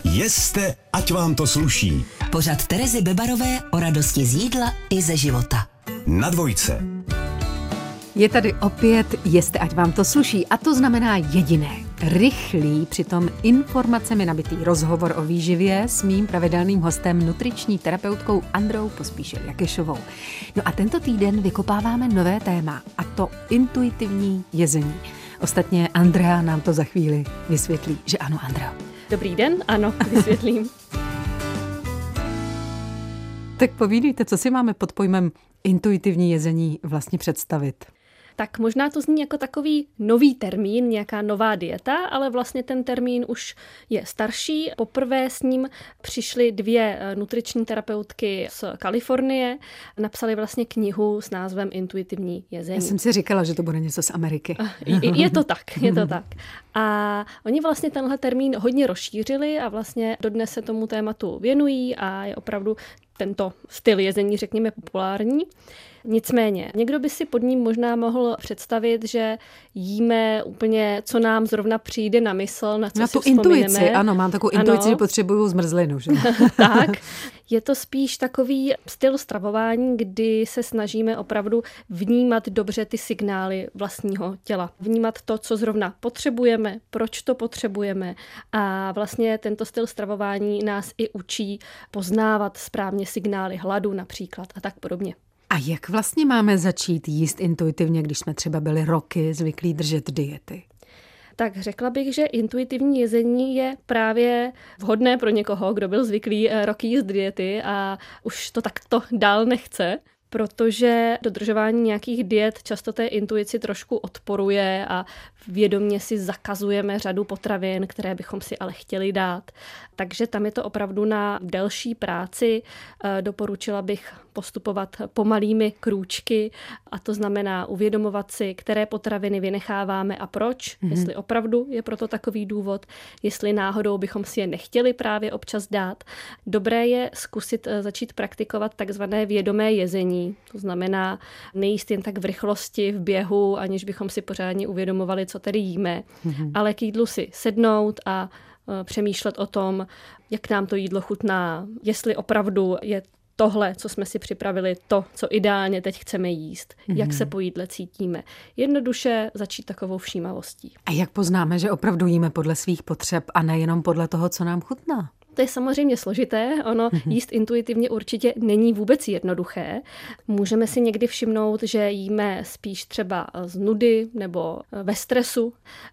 Jeste, ať vám to sluší. Pořad Terezy Bebarové o radosti z jídla i ze života. Na Dvojce. Je tady opět Jeste, ať vám to sluší. A to znamená jediné. Rychlý, přitom informacemi nabitý rozhovor o výživě s mým pravidelným hostem, nutriční terapeutkou Andreou Pospíšil-Jakešovou. No a tento týden vykopáváme nové téma, a to intuitivní jezení. Ostatně Andrea nám to za chvíli vysvětlí, že ano, Andrea? Dobrý den, ano, vysvětlím. Tak povídejte, co si máme pod pojmem intuitivní jezení vlastně představit? Tak možná to zní jako takový nový termín, nějaká nová dieta, ale vlastně ten termín už je starší. Poprvé s ním přišly dvě nutriční terapeutky z Kalifornie, napsali vlastně knihu s názvem Intuitivní jezení. Já jsem si říkala, že to bude něco z Ameriky. Je to tak. A oni vlastně tenhle termín hodně rozšířili a vlastně dodnes se tomu tématu věnují a je opravdu tento styl jezení, řekněme, populární. Nicméně, někdo by si pod ním možná mohl představit, že jíme úplně, co nám zrovna přijde na mysl, na co na si tu vzpomeneme. Intuici, ano, mám takovou intuici, že potřebuju zmrzlinu. Že? Tak, je to spíš takový styl stravování, kdy se snažíme opravdu vnímat dobře ty signály vlastního těla. Vnímat to, co zrovna potřebujeme, proč to potřebujeme. A vlastně tento styl stravování nás i učí poznávat správně signály hladu například a tak podobně. A jak vlastně máme začít jíst intuitivně, když jsme třeba byli roky zvyklí držet diety? Tak řekla bych, že intuitivní jezení je právě vhodné pro někoho, kdo byl zvyklý roky jíst diety a už to takto dál nechce, protože dodržování nějakých diet často té intuici trošku odporuje a vědomě si zakazujeme řadu potravin, které bychom si ale chtěli dát. Takže tam je to opravdu na delší práci. Doporučila bych postupovat pomalými krůčky a to znamená uvědomovat si, které potraviny vynecháváme a proč, jestli opravdu je proto takový důvod, jestli náhodou bychom si je nechtěli právě občas dát. Dobré je zkusit začít praktikovat takzvané vědomé jezení, to znamená nejíst jen tak v rychlosti, v běhu, aniž bychom si pořádně uvědomovali, co tedy jíme, ale k jídlu si sednout a přemýšlet o tom, jak nám to jídlo chutná, jestli opravdu je tohle, co jsme si připravili, to, co ideálně teď chceme jíst, jak se po jídle cítíme. Jednoduše začít takovou všímavostí. A jak poznáme, že opravdu jíme podle svých potřeb a nejenom podle toho, co nám chutná? To je samozřejmě složité, ono jíst intuitivně určitě není vůbec jednoduché. Můžeme si někdy všimnout, že jíme spíš třeba z nudy nebo ve stresu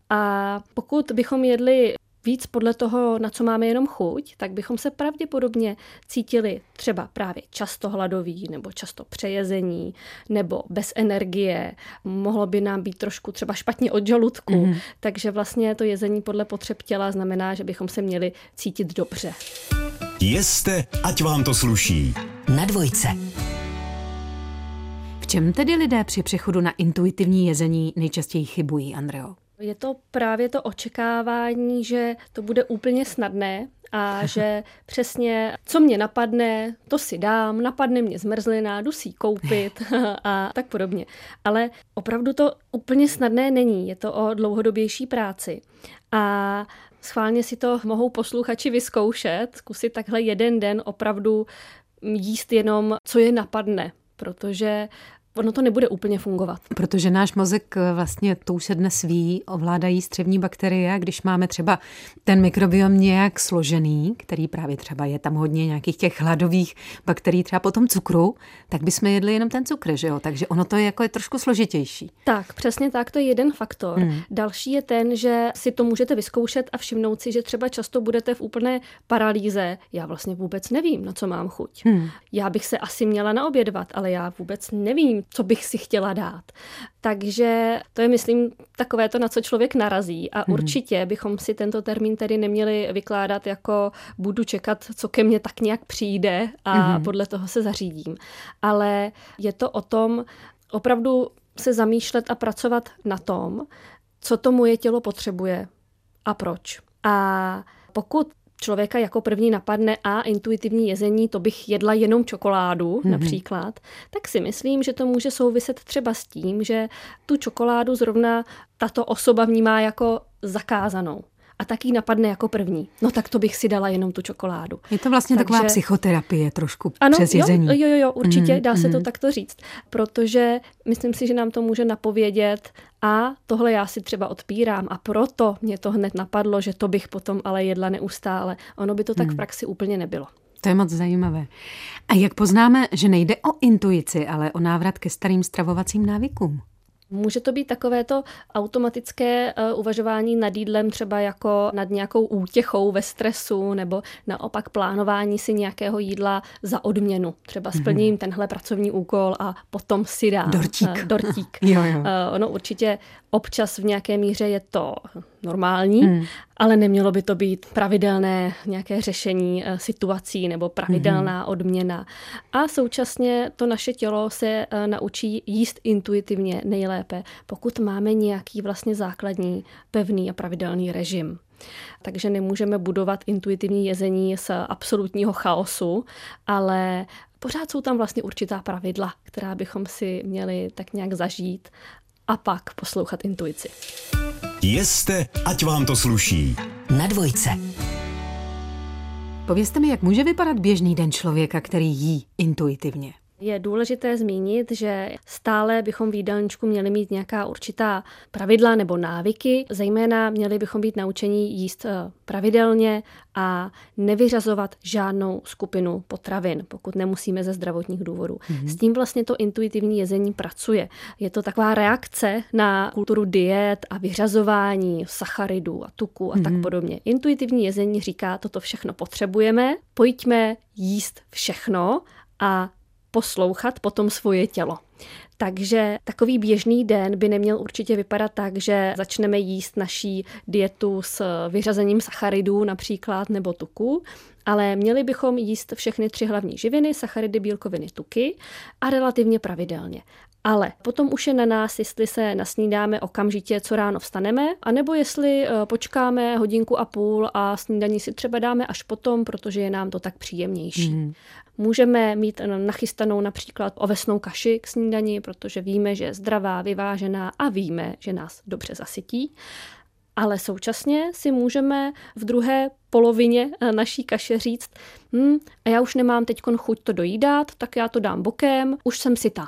a pokud bychom jedli víc podle toho, na co máme jenom chuť, tak bychom se pravděpodobně cítili třeba právě často hladoví nebo často přejezení nebo bez energie. Mohlo by nám být trošku třeba špatně od žaludku. Takže vlastně to jezení podle potřeb těla znamená, že bychom se měli cítit dobře. Jeste, ať vám to sluší. Na Dvojce. V čem tedy lidé při přechodu na intuitivní jezení nejčastěji chybují, Andreo? Je to právě to očekávání, že to bude úplně snadné a že přesně, co mě napadne, to si dám, napadne mě zmrzlina, jdu si ji koupit a tak podobně. Ale opravdu to úplně snadné není, je to o dlouhodobější práci. A schválně si to mohou posluchači vyzkoušet, zkusit takhle jeden den opravdu jíst jenom, co je napadne, protože ono to nebude úplně fungovat. Protože náš mozek vlastně, to už se dnes ví, ovládají střevní bakterie, když máme třeba ten mikrobiom nějak složený, který právě třeba je tam hodně nějakých těch hladových bakterií, třeba po tom cukru, tak bychom jedli jenom ten cukr, že jo? Takže ono to je jako trošku složitější. Tak, přesně tak, to je jeden faktor. Další je ten, že si to můžete vyzkoušet a všimnout si, že třeba často budete v úplné paralýze. Já vlastně vůbec nevím, na co mám chuť. Já bych se asi měla naobědvat, ale já vůbec nevím, co bych si chtěla dát. Takže to je, myslím, takové to, na co člověk narazí a určitě bychom si tento termín tedy neměli vykládat jako budu čekat, co ke mně tak nějak přijde a podle toho se zařídím. Ale je to o tom opravdu se zamýšlet a pracovat na tom, co to moje tělo potřebuje a proč. A pokud člověka jako první napadne a intuitivní jezení, to bych jedla jenom čokoládu například, tak si myslím, že to může souviset třeba s tím, že tu čokoládu zrovna tato osoba vnímá jako zakázanou. a tak jí napadne jako první. No tak to bych si dala jenom tu čokoládu. Je to vlastně taková psychoterapie trošku přes jezení. Jo, určitě dá se to takto říct, protože myslím si, že nám to může napovědět a tohle já si třeba odpírám a proto mě to hned napadlo, že to bych potom ale jedla neustále. Ono by to tak v praxi úplně nebylo. To je moc zajímavé. A jak poznáme, že nejde o intuici, ale o návrat ke starým stravovacím návykům? Může to být takovéto automatické uvažování nad jídlem třeba jako nad nějakou útěchou ve stresu nebo naopak plánování si nějakého jídla za odměnu. Třeba splním tenhle pracovní úkol a potom si dám dortík. Jo. Ono určitě občas v nějaké míře je to normální, ale nemělo by to být pravidelné nějaké řešení situací nebo pravidelná odměna. A současně to naše tělo se naučí jíst intuitivně nejlépe, pokud máme nějaký vlastně základní, pevný a pravidelný režim. Takže nemůžeme budovat intuitivní jezení z absolutního chaosu, ale pořád jsou tam vlastně určitá pravidla, která bychom si měli tak nějak zažít a pak poslouchat intuici. Jeste, ať vám to sluší. Na dvojce. Povězte mi, jak může vypadat běžný den člověka, který jí intuitivně? Je důležité zmínit, že stále bychom v jídelníčku měli mít nějaká určitá pravidla nebo návyky, zejména měli bychom být naučení jíst pravidelně a nevyřazovat žádnou skupinu potravin, pokud nemusíme ze zdravotních důvodů. S tím vlastně to intuitivní jezení pracuje. Je to taková reakce na kulturu diet a vyřazování sacharidů a tuků a tak podobně. Intuitivní jezení říká, toto všechno potřebujeme, pojďme jíst všechno a poslouchat potom svoje tělo. Takže takový běžný den by neměl určitě vypadat tak, že začneme jíst naší dietu s vyřazením sacharidů například nebo tuků, ale měli bychom jíst všechny 3 hlavní živiny, sacharidy, bílkoviny, tuky a relativně pravidelně. Ale potom už je na nás, jestli se nasnídáme okamžitě, co ráno vstaneme, anebo jestli počkáme 1,5 hodiny a snídaní si třeba dáme až potom, protože je nám to tak příjemnější. Můžeme mít nachystanou například ovesnou kaši k snídani, protože víme, že je zdravá, vyvážená a víme, že nás dobře zasytí. Ale současně si můžeme v druhé polovině naší kaše říct, a já už nemám teďkon chuť to dojídat, tak já to dám bokem, už jsem sytá.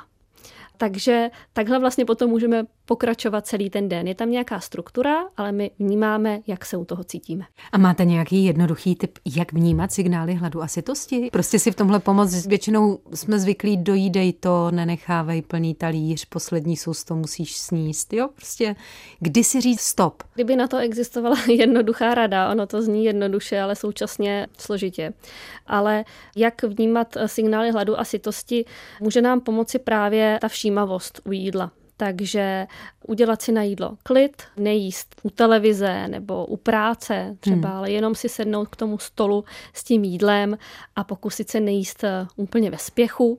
Takže takhle vlastně potom můžeme pokračovat celý ten den. Je tam nějaká struktura, ale my vnímáme, jak se u toho cítíme. A máte nějaký jednoduchý tip, jak vnímat signály hladu a sytosti? Prostě si v tomhle pomoct. Většinou jsme zvyklí, dojídej to, nenechávej plný talíř, poslední sousto musíš sníst. Jo, prostě kdy si říct stop? Kdyby na to existovala jednoduchá rada, ono to zní jednoduše, ale současně složitě. Ale jak vnímat signály hladu a sytosti, může nám pomoci právě ta všímavost u jídla. Takže udělat si na jídlo klid, nejíst u televize nebo u práce třeba, ale jenom si sednout k tomu stolu s tím jídlem a pokusit se nejíst úplně ve spěchu.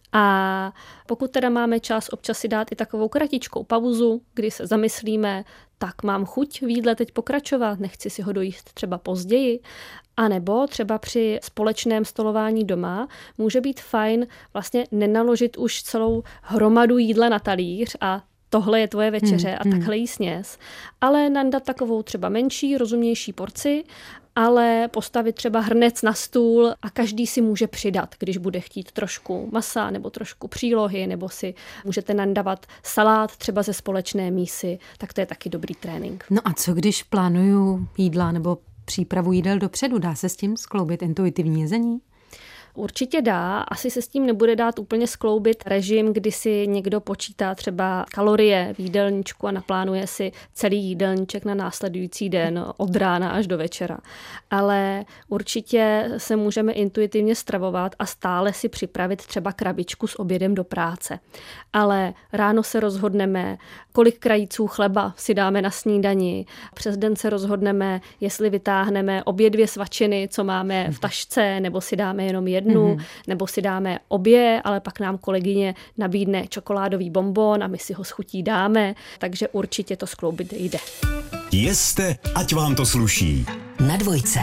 A pokud teda máme čas, občas si dát i takovou kratičkou pauzu, kdy se zamyslíme, tak mám chuť v jídle teď pokračovat, nechci si ho dojíst třeba později. A nebo třeba při společném stolování doma může být fajn vlastně nenaložit už celou hromadu jídla na talíř a tohle je tvoje večeře a takhle jí sněz, ale nandat takovou třeba menší, rozumnější porci, ale postavit třeba hrnec na stůl a každý si může přidat, když bude chtít trošku masa nebo trošku přílohy, nebo si můžete nandavat salát třeba ze společné mísy, tak to je taky dobrý trénink. No a co když plánuju jídla nebo přípravu jídel dopředu? Dá se s tím skloubit intuitivní jezení? Určitě dá, asi se s tím nebude dát úplně skloubit režim, kdy si někdo počítá třeba kalorie v jídelníčku a naplánuje si celý jídelníček na následující den od rána až do večera. Ale určitě se můžeme intuitivně stravovat a stále si připravit třeba krabičku s obědem do práce. Ale ráno se rozhodneme, kolik krajíců chleba si dáme na snídani. Přes den se rozhodneme, jestli vytáhneme obě 2 svačiny, co máme v tašce, nebo si dáme jenom jednu, nebo si dáme obě, ale pak nám kolegyně nabídne čokoládový bonbon a my si ho s chutí dáme, takže určitě to skloubit jde. Jeste, ať vám to sluší. Na dvojce.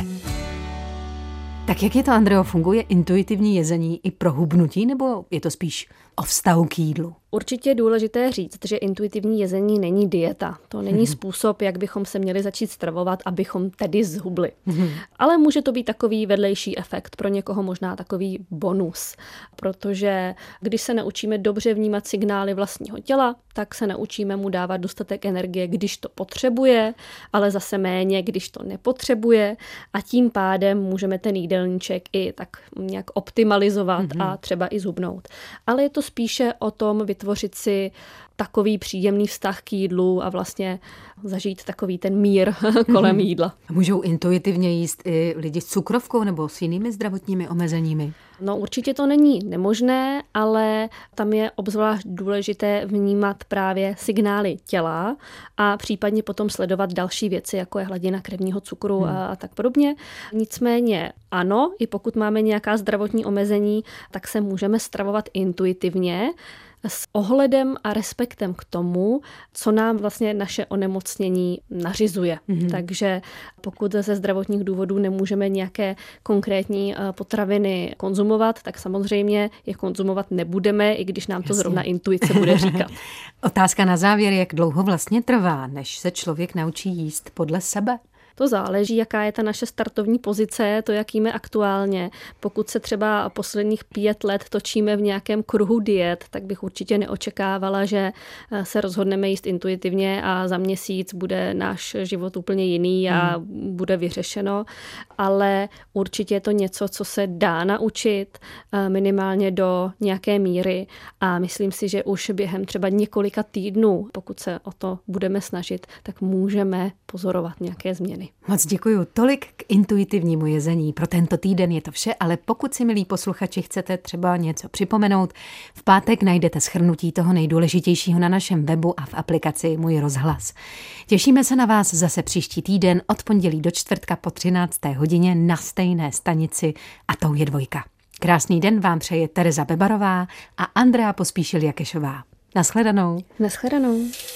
Tak jak je to, Andreo, funguje intuitivní jezení i pro hubnutí, nebo je to spíš o vztahu k jídlu? Určitě je důležité říct, že intuitivní jezení není dieta. To není způsob, jak bychom se měli začít stravovat, abychom tedy zhubli. Ale může to být takový vedlejší efekt, pro někoho možná takový bonus. Protože když se naučíme dobře vnímat signály vlastního těla, tak se naučíme mu dávat dostatek energie, když to potřebuje, ale zase méně, když to nepotřebuje. A tím pádem můžeme ten jídelníček i tak nějak optimalizovat a třeba i zhubnout. Ale je to spíše o tom vytvořit si takový příjemný vztah k jídlu a vlastně zažít takový ten mír kolem jídla. Můžou intuitivně jíst i lidi s cukrovkou nebo s jinými zdravotními omezeními? No určitě to není nemožné, ale tam je obzvlášť důležité vnímat právě signály těla a případně potom sledovat další věci, jako je hladina krevního cukru a tak podobně. Nicméně ano, i pokud máme nějaká zdravotní omezení, tak se můžeme stravovat intuitivně, s ohledem a respektem k tomu, co nám vlastně naše onemocnění nařizuje. Takže pokud ze zdravotních důvodů nemůžeme nějaké konkrétní potraviny konzumovat, tak samozřejmě je konzumovat nebudeme, i když nám to zrovna intuice bude říkat. Otázka na závěr, jak dlouho vlastně trvá, než se člověk naučí jíst podle sebe? To záleží, jaká je ta naše startovní pozice, to, jak jíme aktuálně. Pokud se třeba posledních 5 let točíme v nějakém kruhu diet, tak bych určitě neočekávala, že se rozhodneme jíst intuitivně a za měsíc bude náš život úplně jiný a bude vyřešeno. Ale určitě je to něco, co se dá naučit minimálně do nějaké míry a myslím si, že už během třeba několika týdnů, pokud se o to budeme snažit, tak můžeme pozorovat nějaké změny. Moc děkuju. Tolik k intuitivnímu jezení. Pro tento týden je to vše, ale pokud si, milí posluchači, chcete třeba něco připomenout, v pátek najdete shrnutí toho nejdůležitějšího na našem webu a v aplikaci Můj rozhlas. Těšíme se na vás zase příští týden od pondělí do čtvrtka po 13. hodině na stejné stanici a tou je 2. Krásný den vám přeje Tereza Bebarová a Andrea Pospíšil-Jakešová. Naschledanou. Naschledanou.